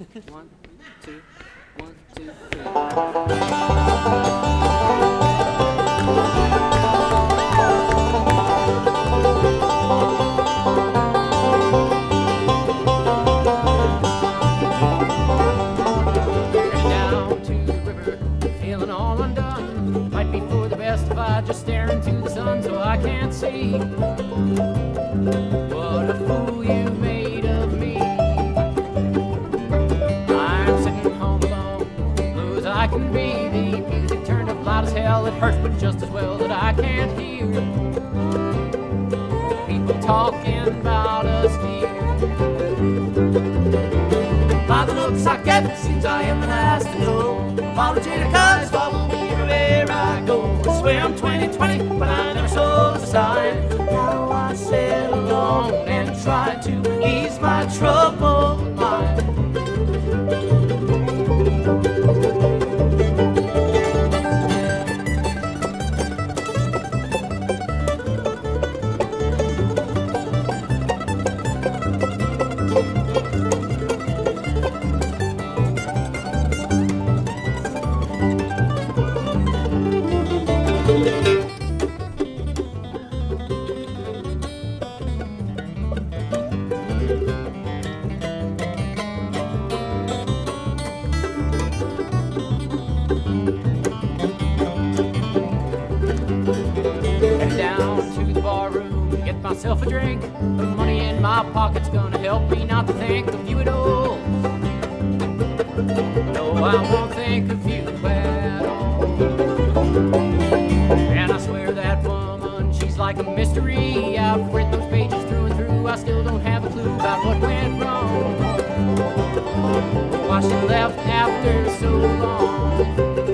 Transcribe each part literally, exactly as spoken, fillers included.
One, two, one, two, three. Down to the river, feeling all undone. Might be for the best if I just stare into the sun so I can't see what a fool you made of me. I'm sitting home alone, blue as I can be. The music turned up loud as hell, it hurts but just as well that I can't hear people talking about us here. By the looks I get, it seems I am the last to know. Apologetic eyes follow me everywhere I go. I swear I'm twenty twenty, but I never saw the sign. Now I sit alone and try to ease my troubled mind. Myself a drink, the money in my pocket's gonna help me not to think of you at all. No, I won't think of you at all. And I swear that woman, she's like a mystery. I've read those pages through and through, I still don't have a clue about what went wrong. Why she left after so long.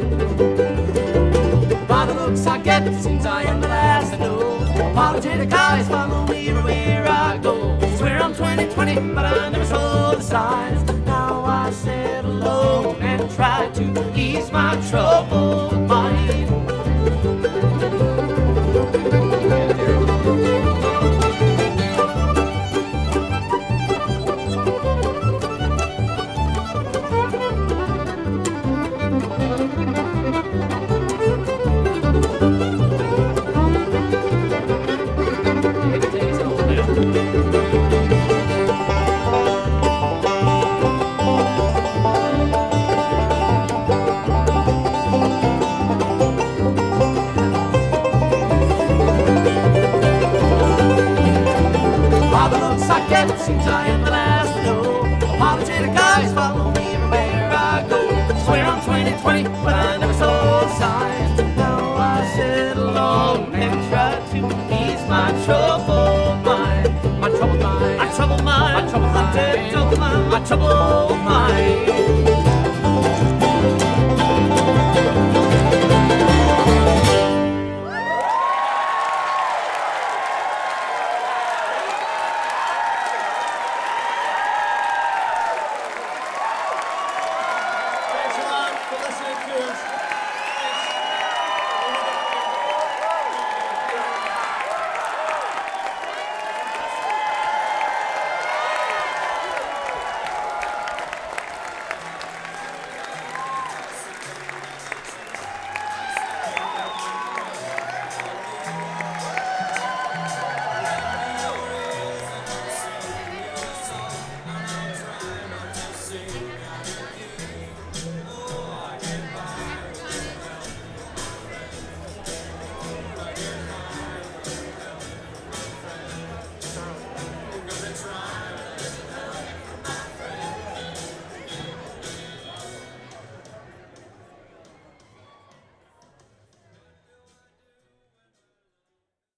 By the looks I get, it seems I am the last to know. Apologetic eyes follow me everywhere I go. Swear I'm twenty twenty, but I never saw the signs. Now I sit alone and try to ease my troubled mind. Seems I am the last to know. Apologetic eyes follow me everywhere I go. Swear I'm twenty twenty, but I never saw the signs. Now I sit alone and try to ease my troubled mind. My troubled mind. My troubled mind. My troubled mind. My troubled mind. My troubled mind.